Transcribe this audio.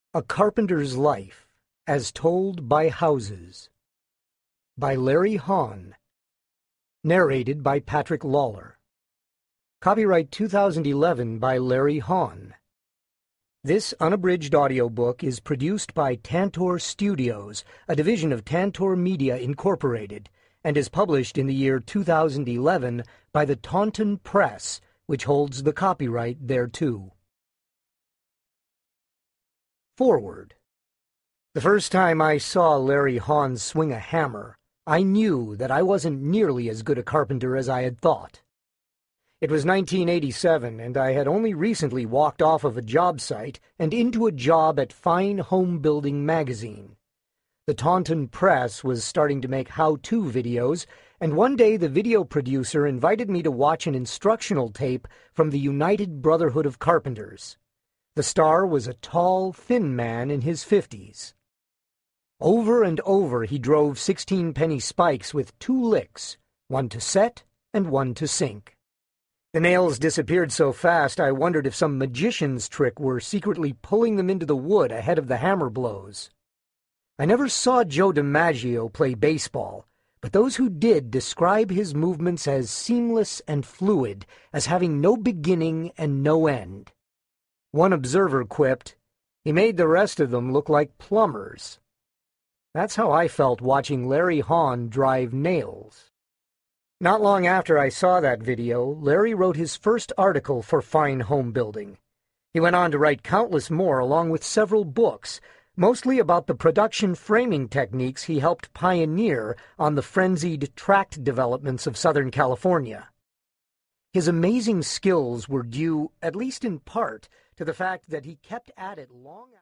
A Carpenter's Life, as Told by Houses, by Larry Hahn. Narrated by Patrick Lawler. Copyright 2011 by Larry Hahn. This unabridged audiobook is produced by Tantor Studios, a division of Tantor Media Incorporated, and is published in the year 2011 by the Taunton Press, which holds the copyright thereto. Forward. The first time I saw Larry Hahn swing a hammer, I knew that I wasn't nearly as good a carpenter as I had thought. It was 1987, and I had only recently walked off of a job site and into a job at Fine Home Building magazine. The Taunton Press was starting to make how-to videos, and one day the video producer invited me to watch an instructional tape from the United Brotherhood of Carpenters. The star was a tall, thin man in his 50s. Over and over he drove 16-penny spikes with 2 licks, one to set and one to sink. The nails disappeared so fast I wondered if some magician's trick were secretly pulling them into the wood ahead of the hammer blows. I never saw Joe DiMaggio play baseball, but those who did describe his movements as seamless and fluid, as having no beginning and no end. One observer quipped, "He made the rest of them look like plumbers." That's how I felt watching Larry Hahn drive nails. Not long after I saw that video, Larry wrote his first article for Fine Home Building. He went on to write countless more along with several books, mostly about the production framing techniques he helped pioneer on the frenzied tract developments of Southern California. His amazing skills were due, at least in part, to the fact that he kept at it long after